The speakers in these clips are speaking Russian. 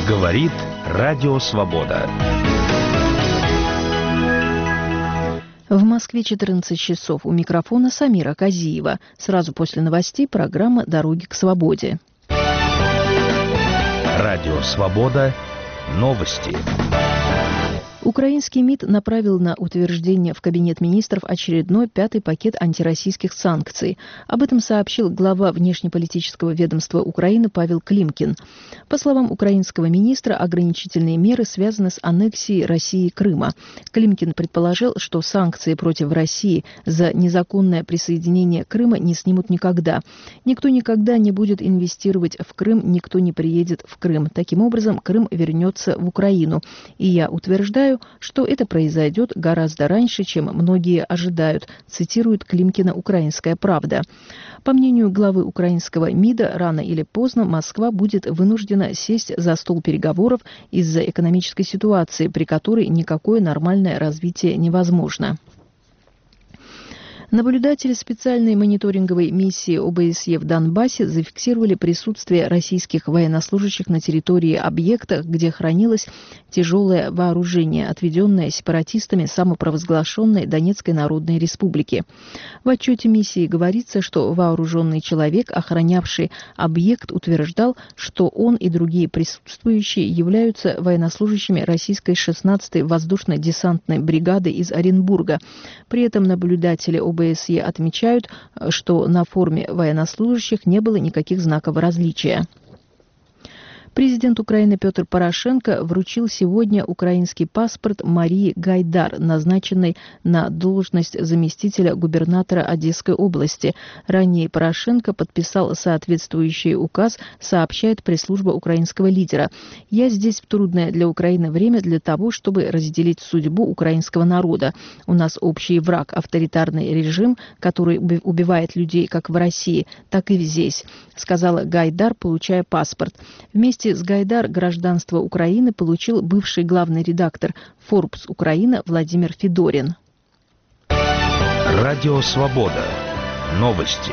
Говорит Радио Свобода. В Москве 14 часов. У микрофона Самира Казиева. Сразу после новостей программа «Дороги к свободе». Радио Свобода. Новости. Украинский МИД направил на утверждение в Кабинет министров очередной 5-й пакет антироссийских санкций. Об этом сообщил глава внешнеполитического ведомства Украины Павел Климкин. По словам украинского министра, ограничительные меры связаны с аннексией России Крыма. Климкин предположил, что санкции против России за незаконное присоединение Крыма не снимут никогда. Никто никогда не будет инвестировать в Крым, никто не приедет в Крым. Таким образом, Крым вернется в Украину. И я утверждаю, что это произойдет гораздо раньше, чем многие ожидают, цитирует Климкина «Украинская правда». По мнению главы украинского МИДа, рано или поздно Москва будет вынуждена сесть за стол переговоров из-за экономической ситуации, при которой никакое нормальное развитие невозможно. Наблюдатели специальной мониторинговой миссии ОБСЕ в Донбассе зафиксировали присутствие российских военнослужащих на территории объекта, где хранилось тяжелое вооружение, отведенное сепаратистами самопровозглашенной Донецкой Народной Республики. В отчете миссии говорится, что вооруженный человек, охранявший объект, утверждал, что он и другие присутствующие являются военнослужащими российской 16-й воздушно-десантной бригады из Оренбурга. При этом наблюдатели ОБСЕ отмечают, что на форме военнослужащих не было никаких знаков различия. Президент Украины Петр Порошенко вручил сегодня украинский паспорт Марии Гайдар, назначенной на должность заместителя губернатора Одесской области. Ранее Порошенко подписал соответствующий указ, сообщает пресс-служба украинского лидера. «Я здесь в трудное для Украины время для того, чтобы разделить судьбу украинского народа. У нас общий враг, авторитарный режим, который убивает людей как в России, так и здесь», сказала Гайдар, получая паспорт. Вместе с Гайдар гражданство Украины получил бывший главный редактор Forbes Украина Владимир Федорин. Радио Свобода. Новости.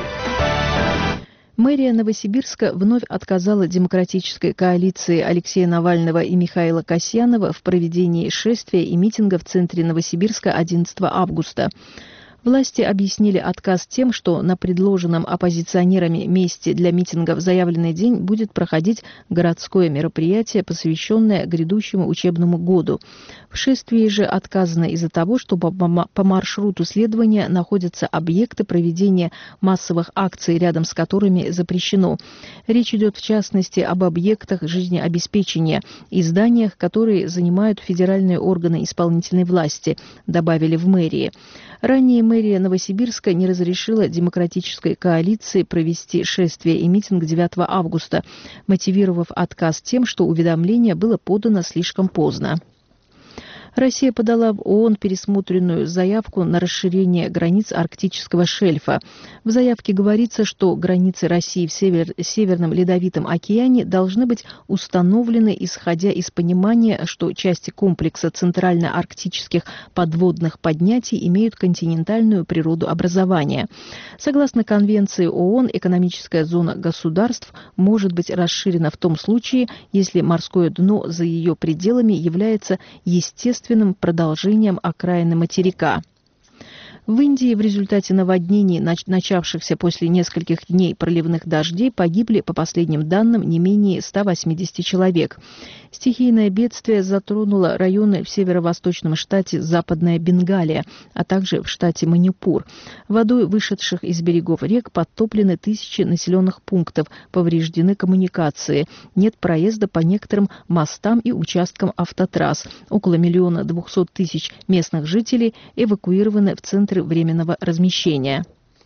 Мэрия Новосибирска вновь отказала демократической коалиции Алексея Навального и Михаила Касьянова в проведении шествия и митинга в центре Новосибирска 11 августа. Власти объяснили отказ тем, что на предложенном оппозиционерами месте для митинга в заявленный день будет проходить городское мероприятие, посвященное грядущему учебному году. В шествии же отказано из-за того, что по маршруту следования находятся объекты проведения массовых акций, рядом с которыми запрещено. Речь идет в частности об объектах жизнеобеспечения и зданиях, которые занимают федеральные органы исполнительной власти, добавили в мэрии. Ранее мэрия Новосибирска не разрешила демократической коалиции провести шествие и митинг 9 августа, мотивировав отказ тем, что уведомление было подано слишком поздно. Россия подала в ООН пересмотренную заявку на расширение границ арктического шельфа. В заявке говорится, что границы России в Северном Ледовитом океане должны быть установлены, исходя из понимания, что части комплекса центрально-арктических подводных поднятий имеют континентальную природу образования. Согласно Конвенции ООН, экономическая зона государств может быть расширена в том случае, если морское дно за ее пределами является естественным продолжением окраины материка. В Индии в результате наводнений, начавшихся после нескольких дней проливных дождей, погибли, по последним данным, не менее 180 человек. Стихийное бедствие затронуло районы в северо-восточном штате Западная Бенгалия, а также в штате Манипур. Водой вышедших из берегов рек подтоплены тысячи населенных пунктов, повреждены коммуникации. Нет проезда по некоторым мостам и участкам автотрасс. Около 1 200 000 местных жителей эвакуированы в центры временного размещения.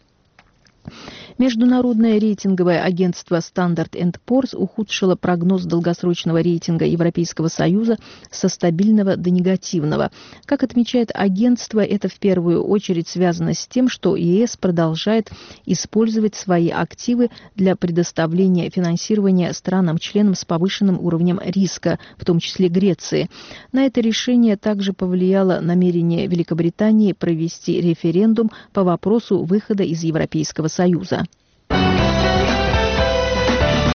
Международное рейтинговое агентство Standard & Poor's ухудшило прогноз долгосрочного рейтинга Европейского Союза со стабильного до негативного. Как отмечает агентство, это в первую очередь связано с тем, что ЕС продолжает использовать свои активы для предоставления финансирования странам-членам с повышенным уровнем риска, в том числе Греции. На это решение также повлияло намерение Великобритании провести референдум по вопросу выхода из Европейского Союза.